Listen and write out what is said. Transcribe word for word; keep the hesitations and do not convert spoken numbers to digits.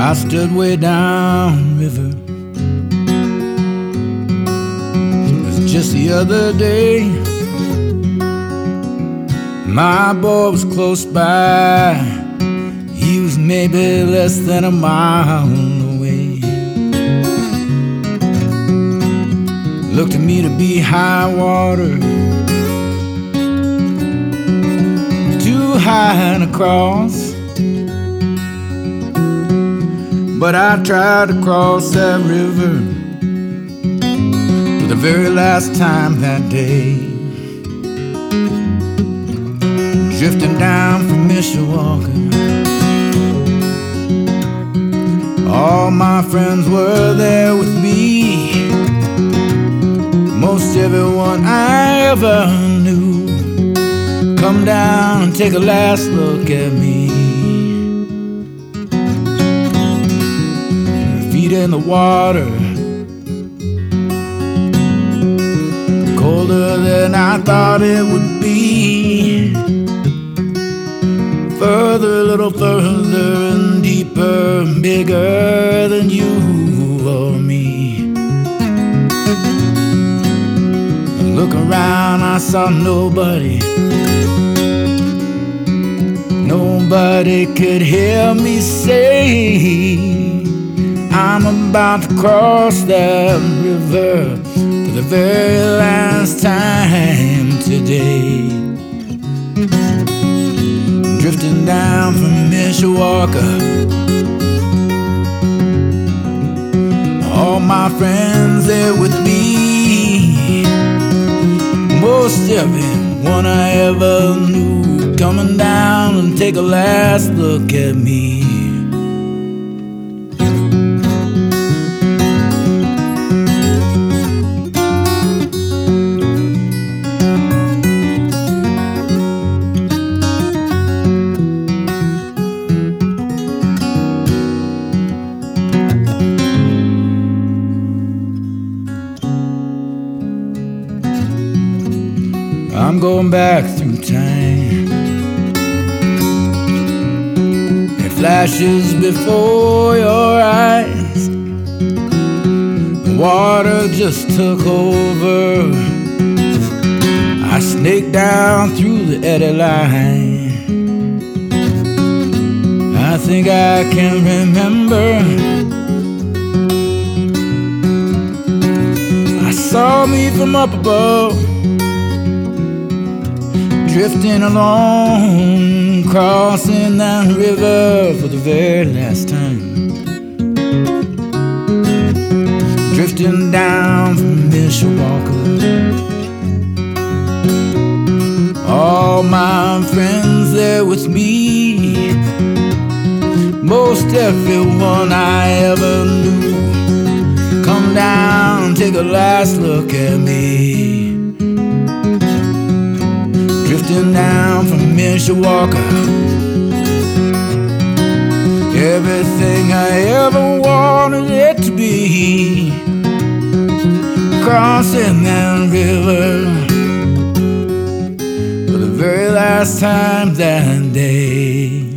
I stood way down river. It was just the other day. My boy was close by. He was maybe less than a mile away. Looked to me to be high water, too high to cross. But I tried to cross that river for the very last time that day. Drifting down from Mishawaka, all my friends were there with me. Most everyone I ever knew. Come down and take a last look at me. Feet in the water, colder than I thought it would be. Further, a little further and deeper, bigger than you or me. Look around, I saw nobody. Nobody could hear me say, I'm about to cross that river for the very last time today. Drifting down from Mishawaka, all my friends there with me. Most everyone I ever knew, coming down and take a last look at me. I'm going back through time. It flashes before your eyes. The water just took over. I snaked down through the eddy line. I think I can remember. I saw me from up above, drifting along, crossing that river for the very last time. Drifting down from Mishawaka, all my friends there with me. Most everyone I ever knew, come down, take a last look at me. Drifting down from Mishawaka, everything I ever wanted it to be. Crossing that river for the very last time that day.